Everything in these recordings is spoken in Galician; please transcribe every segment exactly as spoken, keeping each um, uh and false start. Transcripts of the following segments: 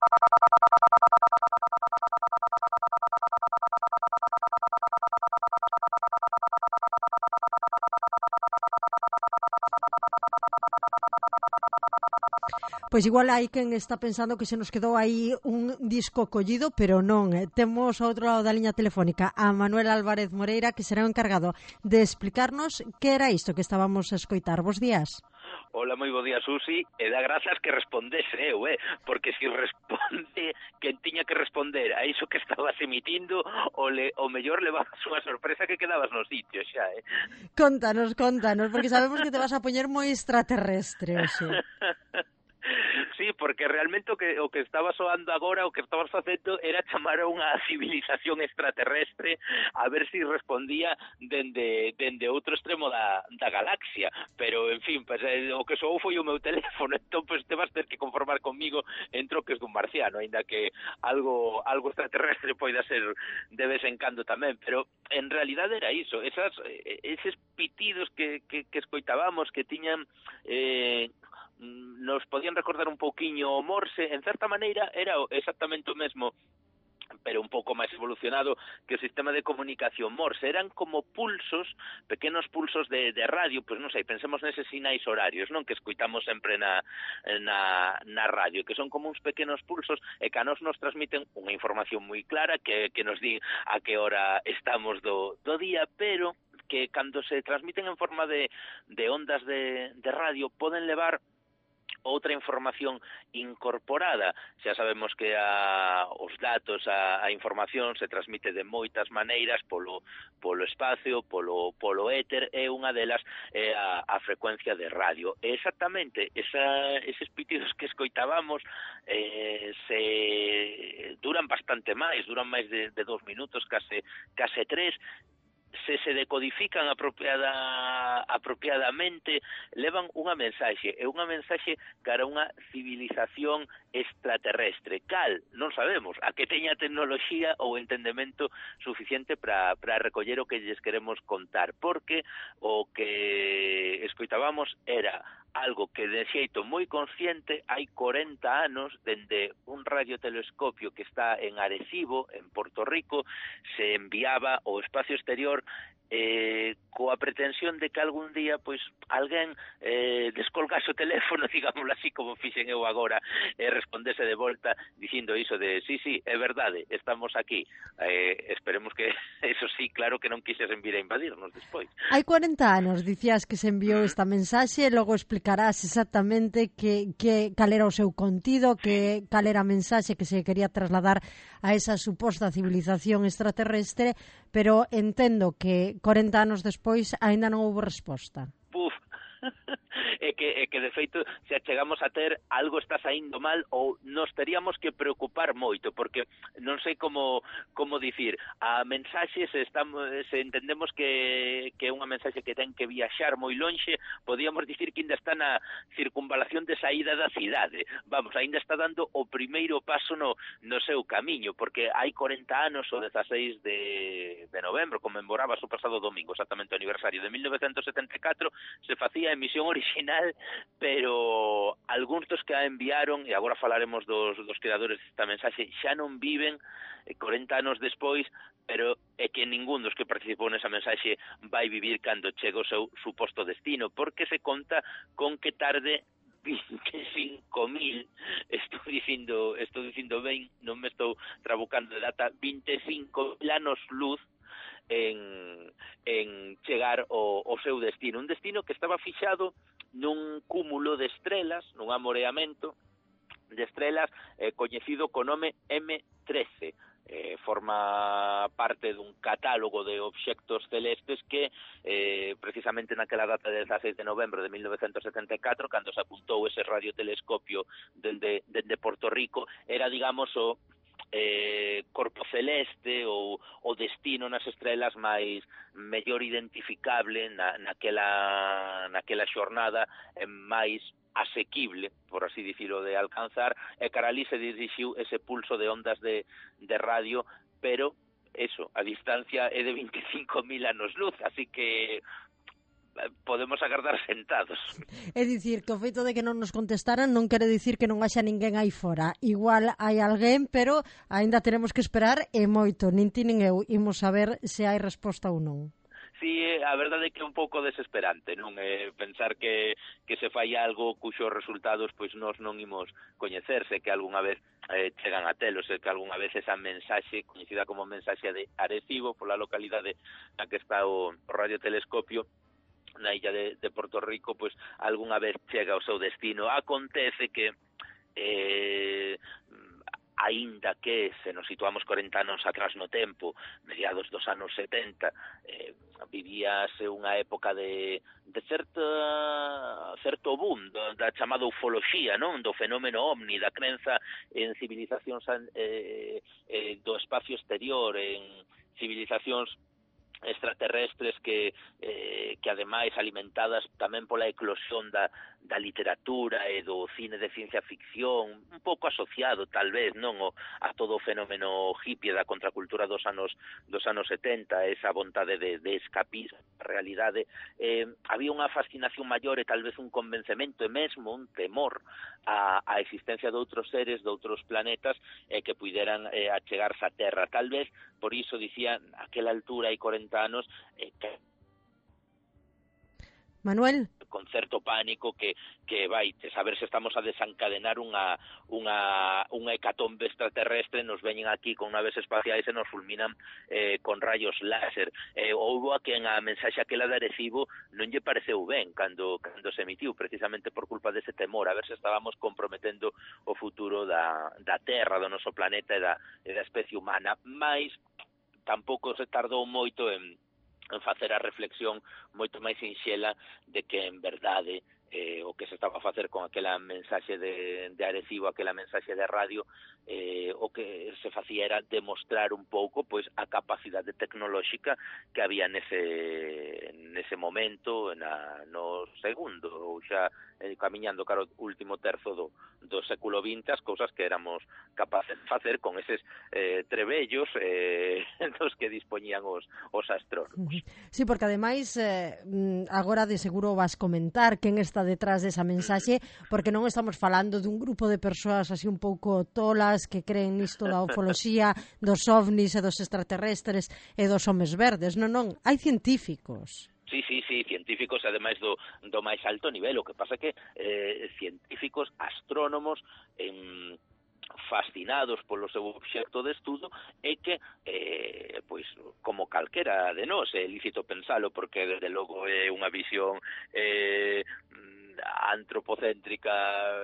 Pois igual hai quen está pensando que se nos quedou aí un disco collido, pero non. Eh. Temos ao outro lado da liña telefónica a Manuel Álvarez Moreira, que será o encargado de explicarnos que era isto que estábamos a escoitar. Bos días. Hola, moi bo día, Susi, e dá grazas que respondese eu, eh? Porque se responde quen tiña que responder a iso que estabas emitindo, o, le, o mellor levabas unha sorpresa que quedabas no sitio xa, eh? Contanos, contanos, porque sabemos que te vas a poñer moi extraterrestre, oxe. Sí, porque realmente o que o que estaba soando agora, o que estabas facendo era chamar a unha civilización extraterrestre a ver se si respondía dende dende outro extremo da, da galaxia, pero en fin, pues, eh, o que soou foi o meu teléfono, entón pues, te vas ter que conformar comigo en troques dun marciano, aínda que algo algo extraterrestre poida ser de vez en cando tamén, pero en realidade era iso, esas eses pitidos que, que, que escoitábamos que tiñan eh, nos podían recordar un pouquiño o Morse, en certa maneira era exactamente o mesmo, pero un pouco máis evolucionado que o sistema de comunicación Morse. Eran como pulsos, pequenos pulsos de, de radio, pois non sei, pensemos neses sinais horarios, non, que escoitamos sempre na, na, na radio, que son como uns pequenos pulsos e que a nos nos transmiten unha información moi clara que, que nos di a que hora estamos do, do día, pero que cando se transmiten en forma de, de ondas de, de radio poden levar outra información incorporada. Xa sabemos que a, os datos, a, a información se transmite de moitas maneiras polo, polo espacio, polo, polo éter, e unha delas é a, a frecuencia de radio. E exactamente, esa, eses pitidos que escoitábamos eh, se duran bastante máis, duran máis de, de dos minutos, case, case tres, se se decodifican apropiada, apropiadamente, levan unha mensaxe, e unha mensaxe cara a unha civilización extraterrestre. Cal? Non sabemos. A que teña tecnoloxía ou entendemento suficiente para para recoller o que lles queremos contar, porque o que escoitábamos era algo que de xeito moi consciente hai corenta anos, dende un radiotelescopio que está en Arecibo, en Porto Rico, se enviaba ao espacio exterior eh, coa pretensión de que algún día pois alguén eh, descolgase o teléfono, digámoslo así, como fixen eu agora, e eh, respondese de volta dicindo iso de, sí, sí, é verdade, estamos aquí. Eh, esperemos que, eso sí, claro que non quixesen vir a invadirnos despois. Hai corenta anos, dicías que se enviou esta mensaxe, e logo explicarás exactamente que, que cal era o seu contido, que cal era a mensaxe que se quería trasladar a esa suposta civilización extraterrestre, pero entendo que corenta anos despois aínda non houve resposta. Puf, é que, é que de feito se chegamos a ter algo está saindo mal ou nos teríamos que preocupar moito, porque non sei como como dicir, a mensaxe se, estamos, se entendemos que, que é unha mensaxe que ten que viaxar moi lonxe, podíamos dicir que ainda está na circunvalación de saída da cidade, vamos, ainda está dando o primeiro paso no, no seu camiño, porque hai corenta anos, o dezaseis de, de novembro, conmemoraba o pasado domingo, exactamente o aniversario de mil novecentos setenta e catro, se facía a emisión original, pero algúns dos que a enviaron, e agora falaremos dos, dos creadores desta mensaxe, xa non viven corenta anos despois, pero é que ningún dos que participou nesa mensaxe vai vivir cando chega o seu suposto destino, porque se conta con que tarde vinte e cinco mil, estou dicindo, estou dicindo ben, non me estou trabucando de data, vinte e cinco mil anos luz en, en chegar ao, ao seu destino. Un destino que estaba fixado nun cúmulo de estrelas, nun amoreamento de estrelas eh, coñecido co nome eme trece. Eh, forma parte dun catálogo de obxectos celestes que eh, precisamente naquela data de dezaseis de novembro de mil novecentos setenta e catro, cando se apuntou ese radiotelescopio dende, dende Porto Rico, era, digamos, o eh, corpo celeste ou o destino nas estrelas máis mellor identificable na, naquela, naquela xornada eh, máis asequible, por así dicirlo, de alcanzar, e cara ali se dirixiu ese pulso de ondas de, de radio, pero eso, a distancia é de vinte e cinco mil anos luz, así que podemos agardar sentados. É dicir, que o feito de que non nos contestaran non quere dicir que non haxa ninguén aí fora. Igual hai alguén, pero aínda teremos que esperar e moito. Nin ti nin eu imos saber se hai resposta ou non. Sí, a verdade é que é un pouco desesperante, non? Eh, pensar que, que se fai algo cuxos resultados pois nós non imos coñecerse, que algunha vez eh, chegan a telos, que algunha vez esa mensaxe, coñecida como mensaxe de Arecibo, pola localidade na que está o, o radiotelescopio, na illa de, de Porto Rico, pois algunha vez chega ao seu destino. Acontece que eh, aínda que se nos situamos corenta anos atrás no tempo, mediados dos anos setenta, eh, vivíase unha época de, de certa, certo boom da, da chamada ufoloxía, non? Do fenómeno ovni, da crenza en civilizacións eh, eh, do espacio exterior, en civilizacións extraterrestres que eh, que ademais alimentadas tamén pola eclosión da, da literatura e do cine de ciencia ficción, un pouco asociado tal vez, non, o, a todo o fenómeno hippie da contracultura dos anos dos anos setenta, esa vontade de, de escapir a realidade, eh, había unha fascinación maior e tal vez un convencemento e mesmo un temor a, a existencia de outros seres, de outros planetas eh, que puideran eh, achegarse a Terra. Tal vez por iso dicía aquela altura hai corenta anos eh, que Manuel, con certo pánico que que vai saber se estamos a desencadenar unha unha unha hecatombe extraterrestre, nos veñen aquí con naves espaciais e nos fulminan eh, con rayos láser. Eh, houbo a quen a mensaxe aquela de Arecibo non lle pareceu ben cando cando se emitiu, precisamente por culpa dese temor, a ver se estábamos comprometendo o futuro da da Terra, do noso planeta e da e da especie humana. Mais tampouco se tardou moito en en facer a reflexión moito máis sinxela de que, en verdade, eh, o que se estaba a facer con aquela mensaxe de, de Arecibo, aquela mensaxe de radio, eh, o que se facía era demostrar un pouco pois a capacidade tecnolóxica que había nese nese momento, na, no segundo, ou xa eh, camiñando cara ao último terzo do, do século vinte, as cousas que éramos capaces de facer con eses eh, trebellos eh, dos que dispoñían os, os astrónomos. Sí, porque ademais eh, agora de seguro vas comentar quen está detrás desa mensaxe, porque non estamos falando dun grupo de persoas así un pouco tolas que creen nisto da ufoloxía, dos ovnis e dos extraterrestres e dos homes verdes, non, non, hai científicos. Sí, sí, sí, científicos, ademais do, do máis alto nivel. O que pasa que eh, científicos, astrónomos, eh, fascinados polo seu obxecto de estudo, e que, eh, pois, como calquera de nós, é lícito pensalo, porque, desde logo, é unha visión eh, antropocéntrica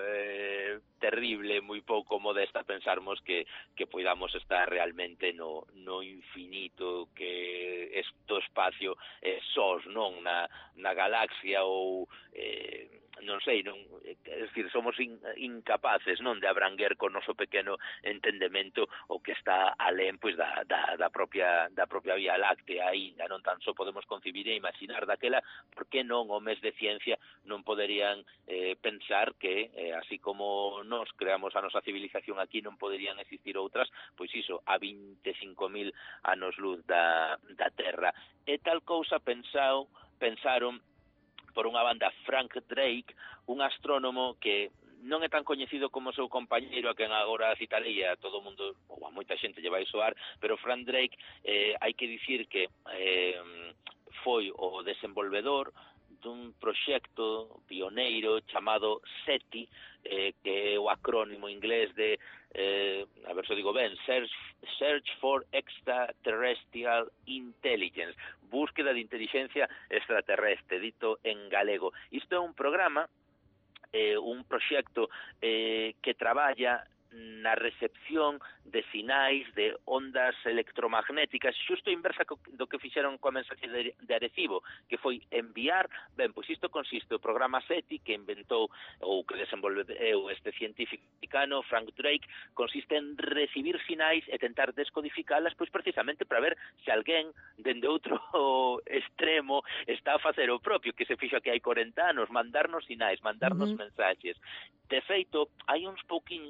eh, terrible, moi pouco modesta, pensarmos que, que poidamos estar realmente no, no infinito que este espacio eh, sós, non, na, na galaxia ou eh, non sei, non, é dicir, somos in, incapaces, non, de abranguer con noso pequeno entendemento o que está alén, pois, da, da, da propia da propia Vía Láctea. Aínda non tan só podemos concebir e imaginar daquela, por que non homes de ciencia non poderían eh, pensar que, eh, así como nós creamos a nosa civilización aquí, non poderían existir outras, pois iso, a vinte e cinco mil anos luz da, da Terra. E tal cousa pensao, pensaron por unha banda Frank Drake, un astrónomo que non é tan coñecido como o seu compañeiro, a quen agora citarei, a todo o mundo, ou a moita xente lle vai soar, pero Frank Drake, eh, hai que dicir que eh, foi o desenvolvedor dun proxecto pioneiro chamado SETI, eh, que é o acrónimo inglés de, eh, a ver se digo ben, Search, Search for Extraterrestrial Intelligence, búsqueda de inteligencia extraterrestre, dito en galego. Isto é un programa, eh, un proxecto eh, que traballa na recepción de sinais de ondas electromagnéticas, xusto inversa do que fixeron coa mensaxe de, de Arecibo, que foi enviar, ben, pois isto consiste, o programa SETI que inventou ou que desenvolveu este científico americano, Frank Drake, consiste en recibir sinais e tentar descodificalas, pois precisamente para ver se alguén dende outro extremo está a facer o propio que se fixo aquí hai corenta anos, mandarnos sinais, mandarnos uh-huh. mensaxes. De feito, hai uns pouquinhos, hai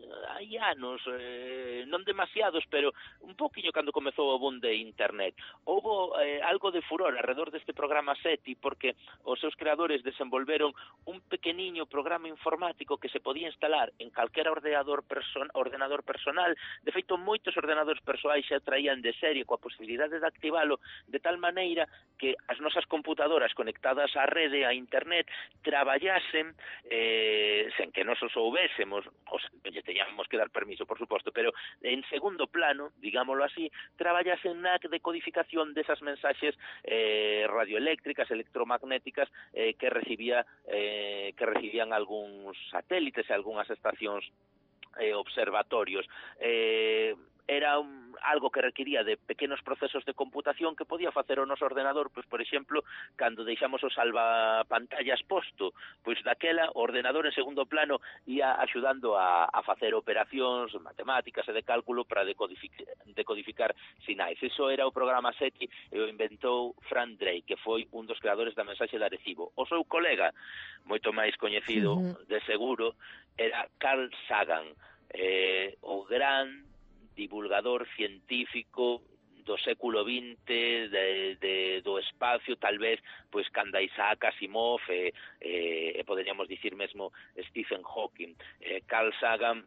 hai anos, eh, non demasiados, pero un poquinho cando comezou o boom de internet. Houbo eh, algo de furor alrededor deste programa SETI porque os seus creadores desenvolveron un pequeniño programa informático que se podía instalar en calquera ordenador, person ordenador personal. De feito, moitos ordenadores persoais xa traían de serie coa posibilidade de activalo de tal maneira que as nosas computadoras conectadas á rede, á internet, traballasen eh, sen que nos o soubésemos, o sea, lle teñamos que dar permiso, por suposto, pero en segundo plano, digámoslo así, traballasen na decodificación desas mensaxes eh, radioeléctricas, electromagnéticas eh, que recibía eh, que recibían algúns satélites e algunhas estacións eh, observatorios. Eh, era un, algo que requiría de pequenos procesos de computación que podía facer o noso ordenador, pois, por exemplo, cando deixamos o salvapantallas posto, pois daquela o ordenador en segundo plano ia axudando a, a facer operacións matemáticas e de cálculo para decodific, decodificar sinais. Iso era o programa SETI e o inventou Frank Drake, que foi un dos creadores da mensaxe de Arecibo. O seu colega, moito máis coñecido, uh-huh, de seguro, era Carl Sagan, eh, o gran divulgador científico do século vinte, de, de, do espacio, tal vez, pois, canda Isaac Asimov, e, e, e poderíamos dicir mesmo Stephen Hawking. Eh, Carl Sagan,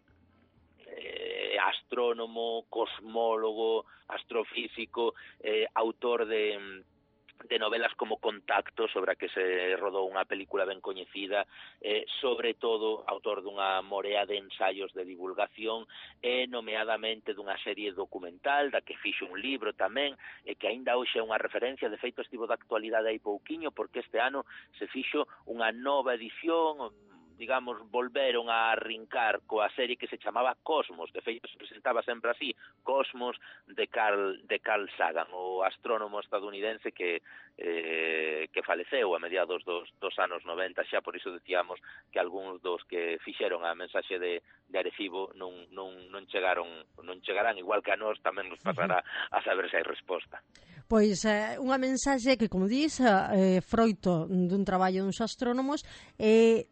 eh, astrónomo, cosmólogo, astrofísico, eh, autor de... de novelas como Contacto, sobre a que se rodou unha película ben coñecida, eh, sobre todo autor dunha morea de ensaios de divulgación e nomeadamente dunha serie documental da que fixo un libro tamén, e que aínda hoxe é unha referencia. De feito, estivo de actualidade hai pouquiño porque este ano se fixo unha nova edición, digamos, volveron a arrincar coa serie que se chamaba Cosmos. De feito, se presentaba sempre así, Cosmos, de Carl, de Carl Sagan, o astrónomo estadounidense que eh, que faleceu a mediados dos, dos anos noventa. Xa por iso decíamos que algúns dos que fixeron a mensaxe de, de Arecibo non, non, non chegaron, non chegarán, igual que a nós tamén nos pasará a saber se hai resposta. Pois eh, unha mensaxe que, como dis, eh, froito dun traballo duns astrónomos, e eh,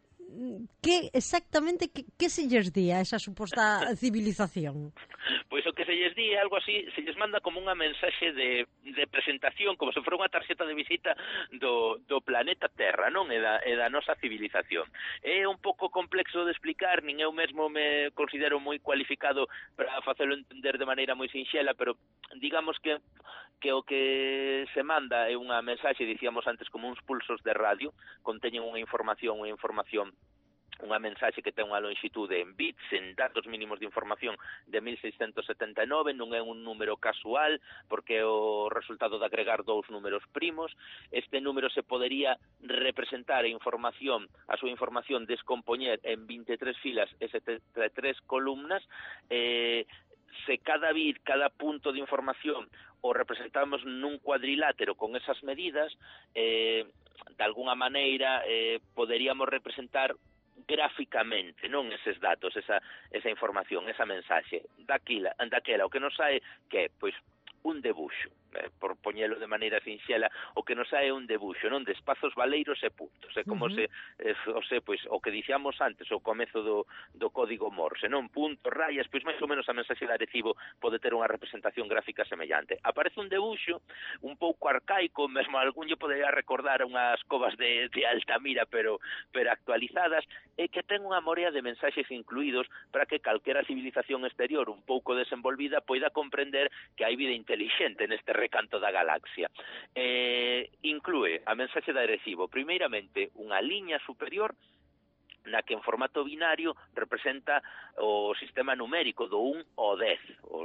que exactamente que, que se lles di a esa suposta civilización? Pois o que se lles di é algo así, se lles manda como unha mensaxe de, de presentación, como se fora unha tarxeta de visita do, do planeta Terra, non? E da, e da nosa civilización. É un pouco complexo de explicar, nin eu mesmo me considero moi cualificado para facelo entender de maneira moi sinxela, pero digamos que que o que se manda é unha mensaxe, dicíamos antes, como uns pulsos de radio, conteñen unha información, unha información unha mensaxe que ten unha longitude en bits, en datos mínimos de información de mil seiscentos setenta e nove, non é un número casual, porque é o resultado de agregar dous números primos. Este número se podería representar a información, a súa información descompoñer en vinte e tres filas e setenta e tres columnas. eh, se cada bit, cada punto de información o representamos nun cuadrilátero con esas medidas, eh, de alguna maneira eh, poderíamos representar gráficamente, non, eses datos, esa, esa información, esa mensaxe. Daquila, daquela, o que nos sae que, pois, un debuxo, eh, por poñelo de maneira sinxela, o que nos sae un debuxo, non, de espazos valeiros e puntos, é como uh-huh. se, eh, o se, pois, o que dicíamos antes, o comezo do, do código Morse, non, puntos, rayas, pois máis ou menos a mensaxe de Arecibo pode ter unha representación gráfica semellante. Aparece un debuxo un pouco arcaico, mesmo algún lle podería recordar unhas covas de, de Altamira, pero, pero actualizadas, e que ten unha morea de mensaxes incluídos para que calquera civilización exterior un pouco desenvolvida poida comprender que hai vida inteligente neste recanto da galaxia. Eh, inclúe a mensaxe de Arecibo, primeiramente, unha liña superior na que en formato binario representa o sistema numérico do un ao dez, os,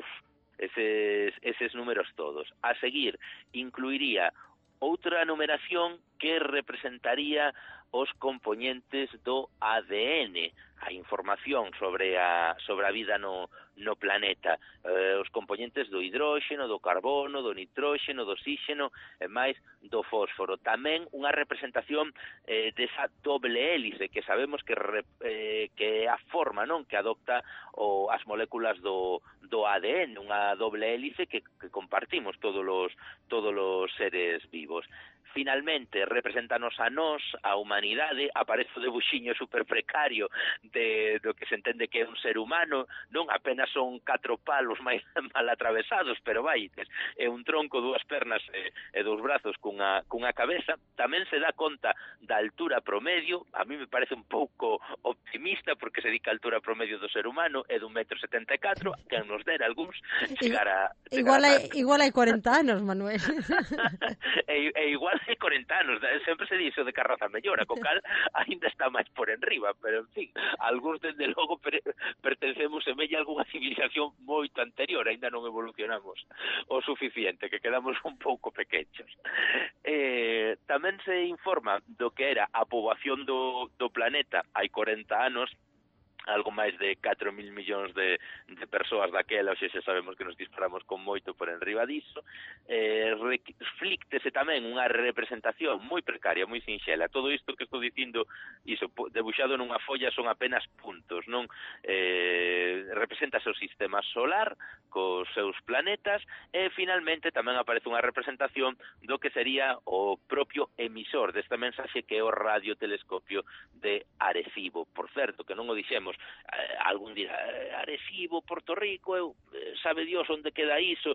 eses, eses números todos. A seguir, incluiría outra numeración que representaría os componentes do A D N, a información sobre a, sobre a vida no, no planeta, eh, os componentes do hidróxeno, do carbono, do nitróxeno, do oxígeno e máis do fósforo. Tamén unha representación eh, desa doble hélice que sabemos que, eh, que é a forma, non, que adopta o, as moléculas do, do A D N, unha doble hélice que, que compartimos todos os, todos os seres vivos. finalmente representanos a nós, a humanidade, aparece o debuxiño super precario de, do que se entende que é un ser humano, non apenas son catro palos máis mal atravesados, pero vai, é un tronco, dúas pernas e, e dous brazos cunha, cunha cabeza. Tamén se dá conta da altura promedio, a mí me parece un pouco optimista, porque se dica a altura promedio do ser humano é dun metro setenta e catro, que nos dera algúns chegar a... Igual hai, igual hai cuarenta anos, Manuel. e, e igual hai cuarenta anos, sempre se dice de que a raza mellora, co cal ainda está máis por enriba, pero en fin, algúns dende logo per, pertencemos semella a algunha civilización moito anterior, ainda non evolucionamos o suficiente, que quedamos un pouco pequechos. Eh, tamén se informa do que era a poboación do, do planeta hai corenta anos, algo máis de catro mil millóns de, de persoas daquela, hoxe xa sabemos que nos disparamos con moito por enriba diso. Eh, reflíctese tamén unha representación moi precaria, moi sinxela. Todo isto que estou dicindo, iso, debuxado nunha folla, son apenas puntos, non? Eh, representase o sistema solar cos seus planetas e finalmente tamén aparece unha representación do que sería o propio emisor desta mensaxe, que é o radiotelescopio de Arecibo. Por certo, que non o dixemos, eh, algún dirá, Arecibo, Porto Rico, eu, sabe Dios onde queda iso.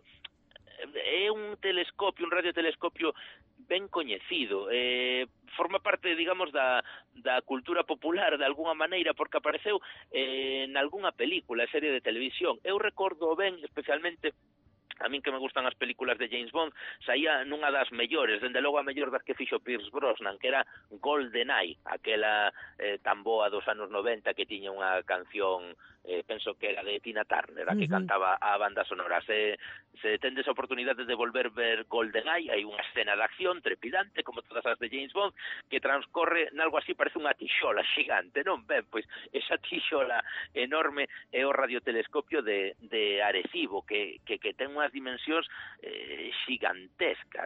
É un telescopio, un radiotelescopio ben coñecido, eh, forma parte, digamos, da, da cultura popular de alguna maneira, porque apareceu eh, en algunha película, serie de televisión. Eu recordo ben, especialmente, a min que me gustan as películas de James Bond, saía nunha das mellores, dende logo a mellor das que fixo Pierce Brosnan, que era GoldenEye, aquela eh, tan boa dos anos noventa que tiña unha canción, eh, penso que era de Tina Turner, a que uh-huh. cantaba a banda sonora. Se, se tendes a oportunidade de volver ver GoldenEye, hai unha escena de acción trepidante, como todas as de James Bond, que transcorre nalgo así, parece unha tixola xigante, non? Ben, pois esa tixola enorme é o radiotelescopio de, de Arecibo, que, que, que ten unhas dimensións eh, xigantescas,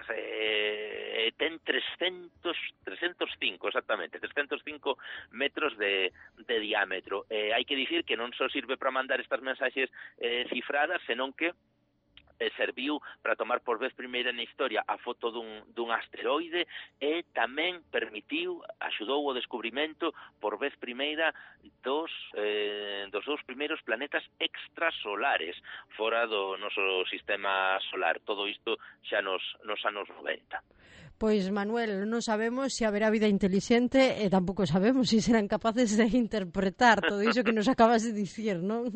eh, ten trescentos, trescentos cinco, exactamente, trescentos cinco metros de, de diámetro. Eh, hai que dicir que non só sirve para mandar estas mensaxes eh, cifradas, senón que eh, serviu para tomar por vez primeira na historia a foto dun, dun asteroide e tamén permitiu, axudou o descubrimento por vez primeira dos, eh, dos dous primeiros planetas extrasolares fora do noso sistema solar. Todo isto xa nos, nos anos noventa. Pois, Manuel, non sabemos se haberá vida inteligente e tampouco sabemos se serán capaces de interpretar todo iso que nos acabas de dicir, non?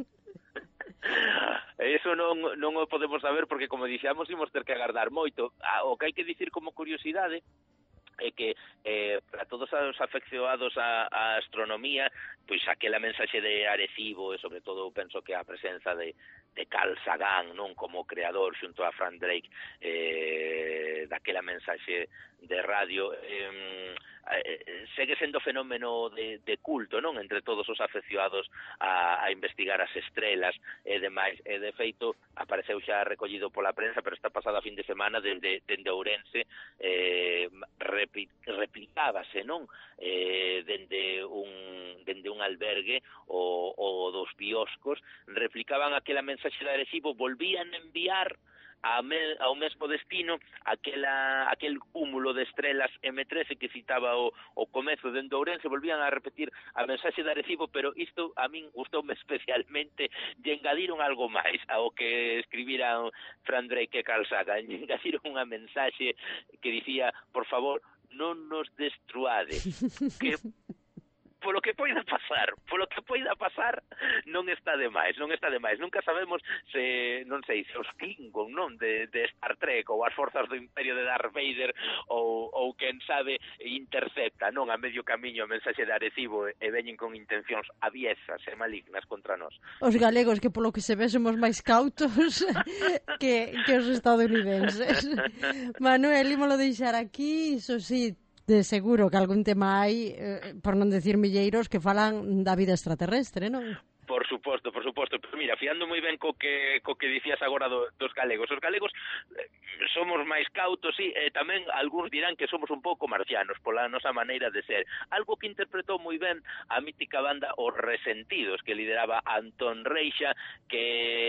Eso non, non o podemos saber porque, como dixamos, imos ter que agardar moito. O que hai que dicir como curiosidade é que eh, para todos os afeccionados á, á astronomía, pois aquela mensaxe de Arecibo, e sobre todo penso que a presenza de, de Carl Sagan, non, como creador xunto a Frank Drake, eh, daquela mensaxe de radio, eh, eh, segue sendo fenómeno de, de culto, non, entre todos os afeccionados a, a investigar as estrelas e demais. E de feito apareceu xa recollido pola prensa, pero esta pasada fin de semana dende, dende Ourense eh, repli, replicábase, non, eh, dende un dende un albergue o, o dos bioscos, replicaban aquela mensaxe de Arecibo, volvían a enviar a me, ao mesmo destino aquela, aquel cúmulo de estrelas eme trece que citaba o, o comezo dende Ourense, volvían a repetir a mensaxe de Arecibo, pero isto a min gustoume especialmente, lle engadiron algo máis ao que escribiran Frank Drake e Carl Sagan, lle engadiron unha mensaxe que dicía, por favor, non nos destruade, que polo que poida pasar, polo que poida pasar, non está de máis, non está de máis. Nunca sabemos se, non sei, se os Klingon, non, de, de Star Trek, ou as forzas do Imperio de Darth Vader, ou, ou quen sabe, intercepta, non, a medio camiño a mensaxe de Arecibo e veñen con intencións aviesas e malignas contra nós. Os galegos, que polo que se ve somos máis cautos que, que os estadounidenses. Manuel, ímolo deixar aquí, iso sí, de seguro que algún tema hai, eh, por non decir milleiros, que falan da vida extraterrestre, non? Por suposto, por suposto. Pero mira, fiando moi ben co que co que dicías agora do, dos galegos. Os galegos eh, somos máis cautos, sí, e tamén algúns dirán que somos un pouco marcianos pola nosa maneira de ser. Algo que interpretou moi ben a mítica banda Os Resentidos, que lideraba Antón Reixa, que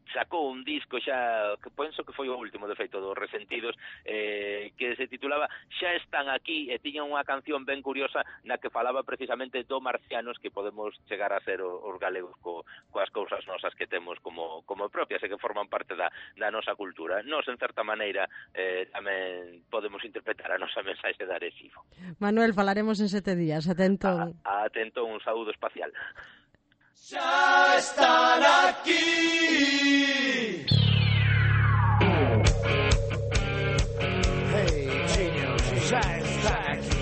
sacou un disco xa, que penso que foi o último de feito dos Resentidos, eh, que se titulaba Xa están aquí, e tiña unha canción ben curiosa na que falaba precisamente do marcianos que podemos chegar a ser os galegos co, coas cousas nosas que temos como, como propias e que forman parte da, da nosa cultura. Nos, en certa maneira, eh, tamén podemos interpretar a nosa mensaxe de Arecibo. Manuel, falaremos en sete días, atento. A, atento, un saúdo espacial. Xa están aquí. Hey, genios, xa están aquí.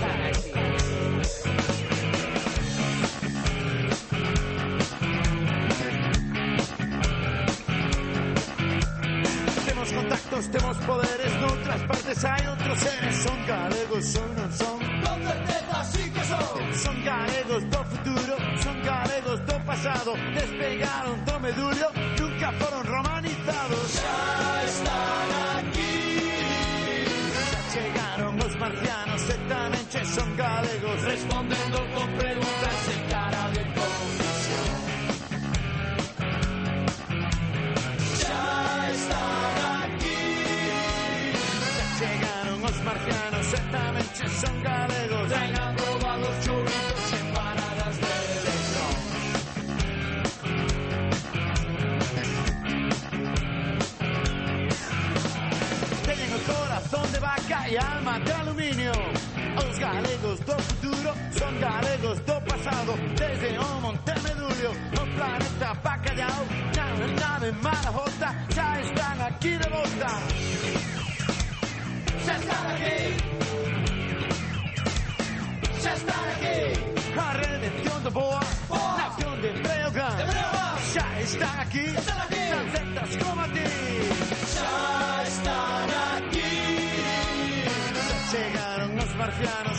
Temos contactos, temos poderes, noutras partes hai outros seres. Son galegos, son non son. Con certeza sí que son. Son galegos do futuro, son galegos do pasado. Despegaron do medullo, nunca foron romanizados. Xa están aquí. Xa chegaron os marcianos e tamén che son galegos. Respondendo con preguntas en cara de confusión. Xa están aquí. Xa chegaron os marcianos e tamén che son galegos. Traen aprobados churritos en paradas de electrón. Teñen o corazón de vaca e alma de aluminio. Os galegos do futuro son galegos do pasado. Desde o Monte Medullo, o planeta Bacallao, nave, nave, Marajota, xa están aquí de volta. Xa están aquí. Xa están aquí. A redención do Boa, nación de Breogán, xa están aquí, tan certas como a ti. Xa están aquí. Xa chegaron os marcianos